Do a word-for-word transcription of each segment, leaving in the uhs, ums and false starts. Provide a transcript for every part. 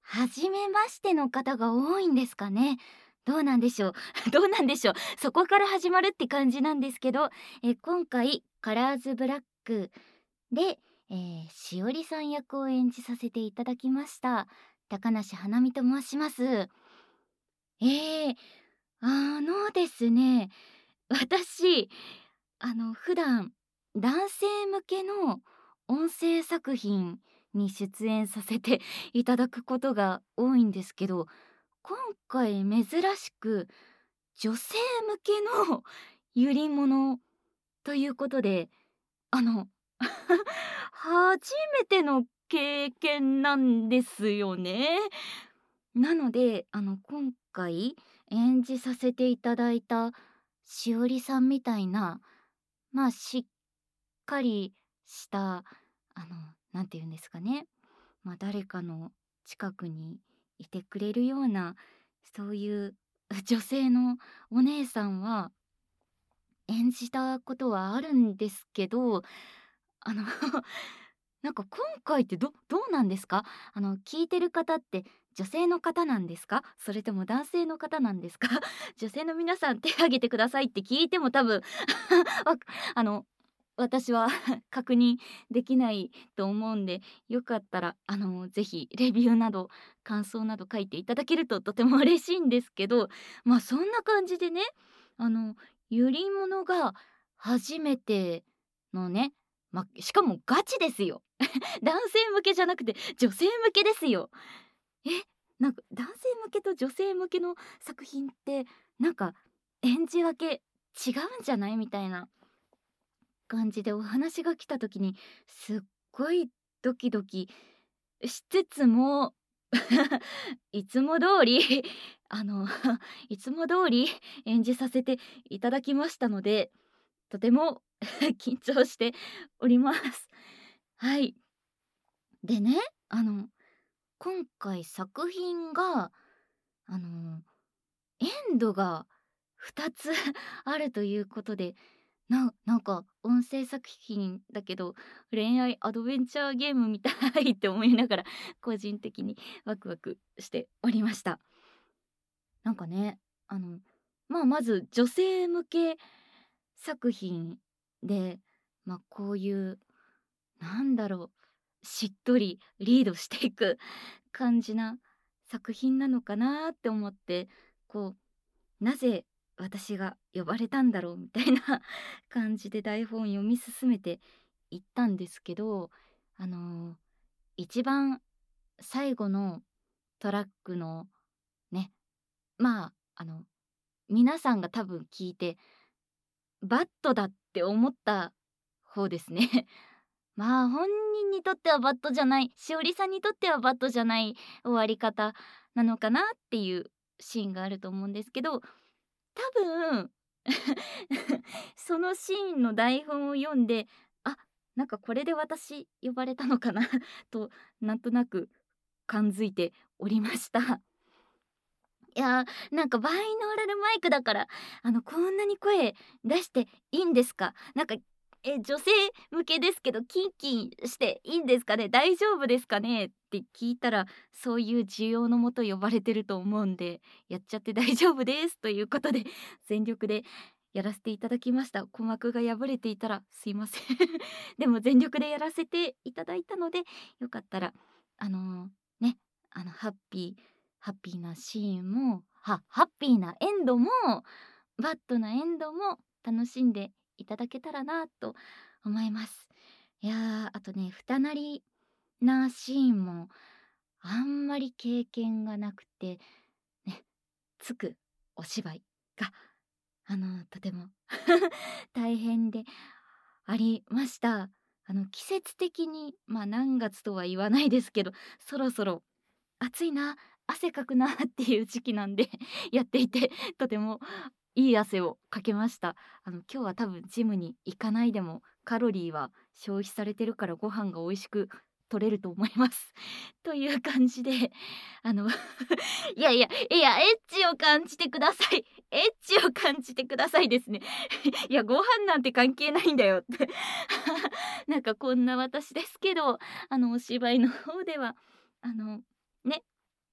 初めましての方が多いんですかね。どうなんでしょうどうなんでしょう。そこから始まるって感じなんですけど、え、今回カラーズブラックで、えー、しおりさん役を演じさせていただきました高梨花美と申します。ええ、あのですね、私、あの、普段、男性向けの音声作品に出演させていただくことが多いんですけど、今回珍しく女性向けのゆりものということで、あの初めての経験なんですよね。なので、あの、今回演じさせていただいたしおりさんみたいな、まあ、しっかりした、あの、なんて言うんですかね、まあ、誰かの近くにいてくれるような、そういう女性のお姉さんは演じたことはあるんですけど、あのなんか今回ってどどうなんですか？あの聞いてる方って女性の方なんですか？それとも男性の方なんですか？女性の皆さん手挙げてくださいって聞いても多分わあの私は確認できないと思うんで、よかったらあのぜひレビューなど感想など書いていただけるととても嬉しいんですけど、まあそんな感じでね、あのゆりものが初めてのね、ま、しかもガチですよ。男性向けじゃなくて女性向けですよ。え、なんか男性向けと女性向けの作品ってなんか演じ分け違うんじゃないみたいな感じでお話が来た時にすっごいドキドキしつつもいつも通りあのいつも通り演じさせていただきましたので、とても緊張しております。はい。でね、あの今回作品があのエンドがふたつあるということで、ななんか音声作品だけど恋愛アドベンチャーゲームみたいって思いながら個人的にワクワクしておりました。なんかね、あのまあまず女性向け作品で、まあこういうなんだろう、しっとりリードしていく感じな作品なのかなって思って、こうなぜ私が呼ばれたんだろうみたいな感じで台本読み進めていったんですけど、あの一番最後のトラックのね、まああの皆さんが多分聞いてバッドだって思った方ですね。まあ、本人にとってはバッドじゃない、しおりさんにとってはバッドじゃない終わり方なのかなっていうシーンがあると思うんですけど、多分そのシーンの台本を読んで、あ、なんかこれで私呼ばれたのかなとなんとなく感づいておりました。いやー、なんかバイノーラルマイクだから、あの、こんなに声出していいんですか？なんか、え、女性向けですけど、キンキンしていいんですかね？大丈夫ですかね？って聞いたら、そういう需要のもと呼ばれてると思うんで、やっちゃって大丈夫ですということで、全力でやらせていただきました。鼓膜が破れていたらすいません。でも全力でやらせていただいたので、よかったら、あの、ね、あの、ハッピーハッピーなシーンも、はハッピーなエンドも、バッドなエンドも楽しんでいただけたらなと思います。いやー、あとね、二なりなシーンもあんまり経験がなくて、ね、つくお芝居が、あの、とても大変でありました。あの、季節的に、ま、何月とは言わないですけど、そろそろ暑いな、汗かくなっていう時期なんでやっていて、とてもいい汗をかけました。あの、今日は多分ジムに行かないでもカロリーは消費されてるからご飯が美味しく取れると思います。という感じで、あのいやいや、いや、エッチを感じてください。エッチを感じてくださいですね。いや、ご飯なんて関係ないんだよってなんかこんな私ですけど、あの、お芝居の方では、あの、ね、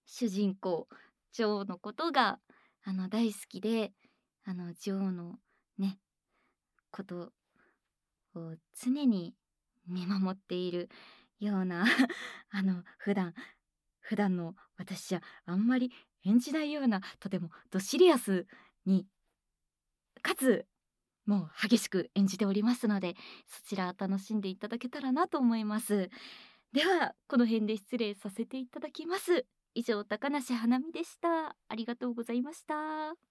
主人公女王のことがあの大好きで、あの女王のねことを常に見守っているようなあの普段普段の私じゃあんまり演じないような、とてもドシリアスにかつもう激しく演じておりますので、そちら楽しんでいただけたらなと思います。ではこの辺で失礼させていただきます。以上、高梨花美でした。ありがとうございました。